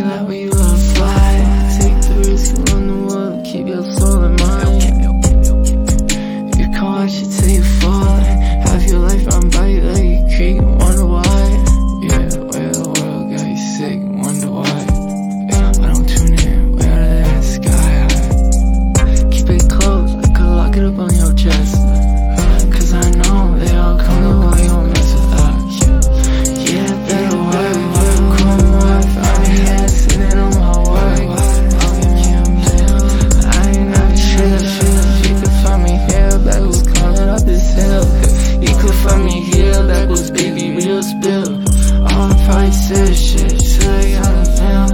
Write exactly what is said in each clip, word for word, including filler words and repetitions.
let we love fly? Take the risk and run the world, keep your soul in mind. You can watch it till you fall. Have your life run by you like a creek and wonder why. Yeah, where the world got you sick and wonder why. Yeah, I don't tune in, way out of that sky high. Keep it close, I could lock it up on your chest. Cause I know they all come to why you don't mess with that. Yeah, better work, work, come wife. I'm here sitting on my work. I ain't never chill, chill. You could find me here, back was climbing up this hill. You could find me here, back was baby real spill. All the probably said shit, till I got a film.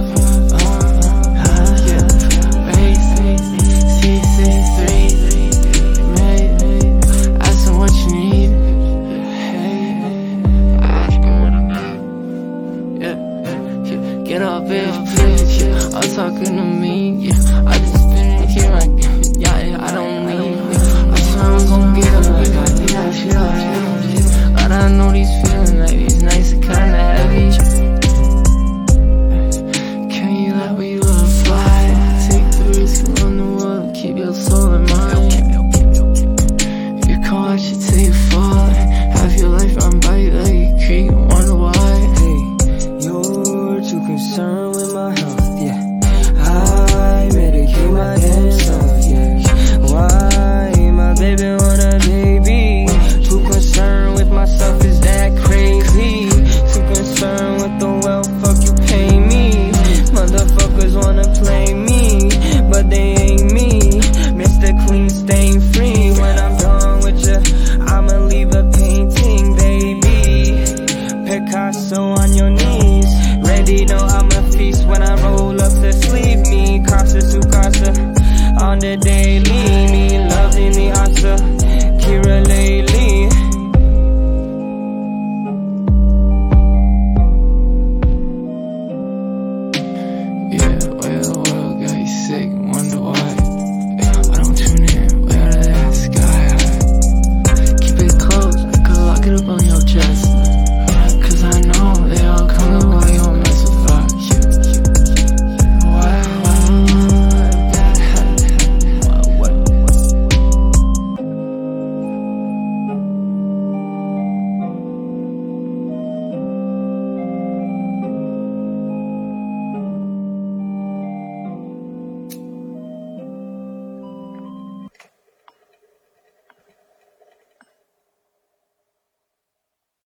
Get up, bitch, please, yeah. I'm talking to me, yeah. I just been in here like, yeah, yeah, I don't need it. I swear I'm gon' get up, like, I think I should, I should. But I know these feelings, like, these nights are kinda heavy. Can you let we love fly? Take the risk and run the world, keep your soul in mind. You can watch it till you fall. Have your life run by you like a creek and wonder why. Too concerned with my health, yeah. I medicate my damn self, yeah. Why my baby want a baby? Too concerned with myself, is that crazy? Too concerned with the wealth, fuck you pay me. Motherfuckers wanna play me, but they ain't me. Mister Clean, stain free. When I'm done with ya, I'ma leave a painting, baby. Picasso on your knees. Ready, know I'm a feast when I roll up to sleep. Me, Casa, su casa, on the day.